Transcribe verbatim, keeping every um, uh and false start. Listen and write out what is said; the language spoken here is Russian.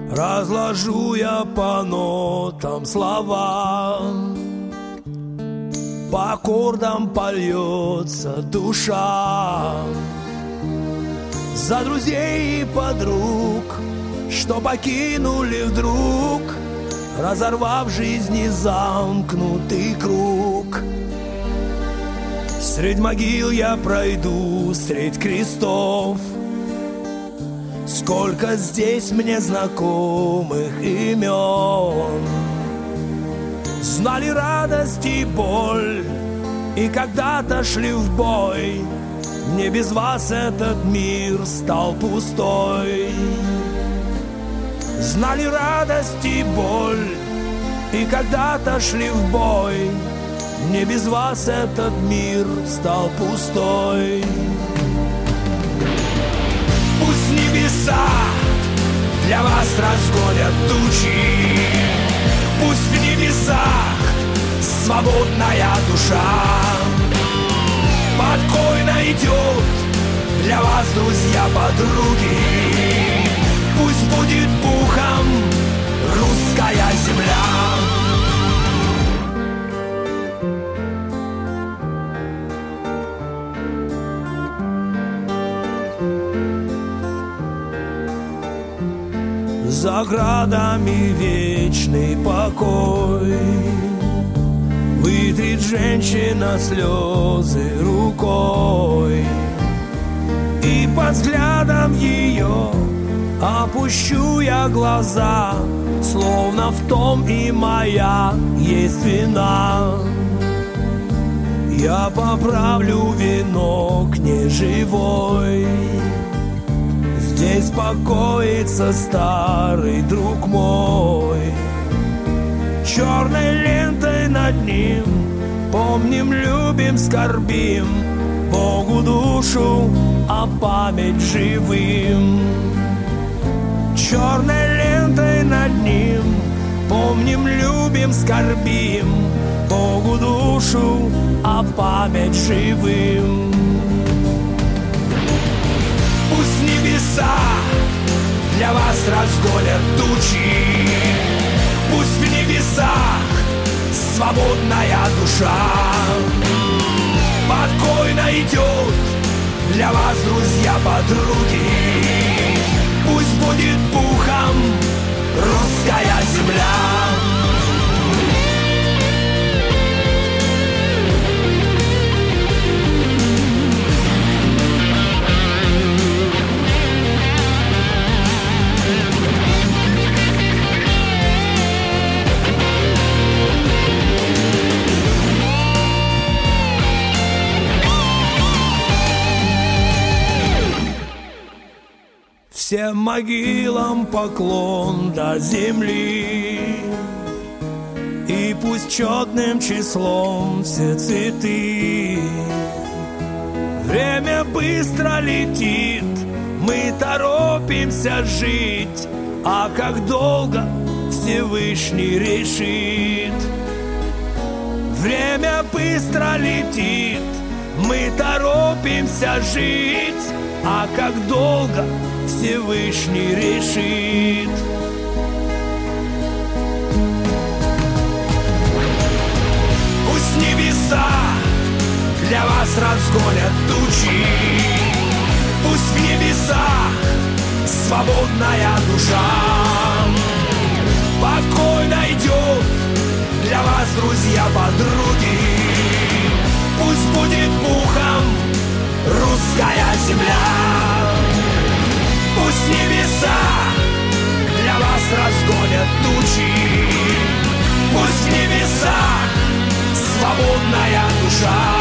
разложу я по нотам слова, по аккордам польется душа. За друзей и подруг, что покинули вдруг, разорвав жизни замкнутый круг. Средь могил я пройду, средь крестов. Сколько здесь мне знакомых имен. Знали радость и боль, и когда-то шли в бой. Мне без вас этот мир стал пустой. Знали радость и боль, и когда-то шли в бой. Мне без вас этот мир стал пустой. Пусть небеса для вас разгонят тучи, пусть в небесах свободная душа. Покой найдет для вас, друзья, подруги. Пусть будет пухом русская земля. За градами вечный покой, вытрет женщина слезы рукой, и под взглядом ее опущу я глаза, словно в том и моя есть вина. Я поправлю венок неживой. Здесь покоится старый друг мой. Черной лентой над ним помним, любим, скорбим, Богу душу, а память живым. Черной лентой над ним помним, любим, скорбим, Богу душу, а память живым. Пусть небеса для вас разгонят тучи, пусть в небесах свободная душа. Покой найдет для вас, друзья, подруги. Пусть будет пухом русская земля. Всем могилам поклон до земли, и пусть четным числом все цветы. Время быстро летит, мы торопимся жить, а как долго Всевышний решит. Время быстро летит, мы торопимся жить, а как долго Всевышний решит. Пусть небеса для вас разгонят тучи, пусть в небесах свободная душа. Покой найдет для вас, друзья, подруги. Пусть будет пухом русская земля. Пусть небеса для вас разгонят тучи, пусть в небесах свободная душа.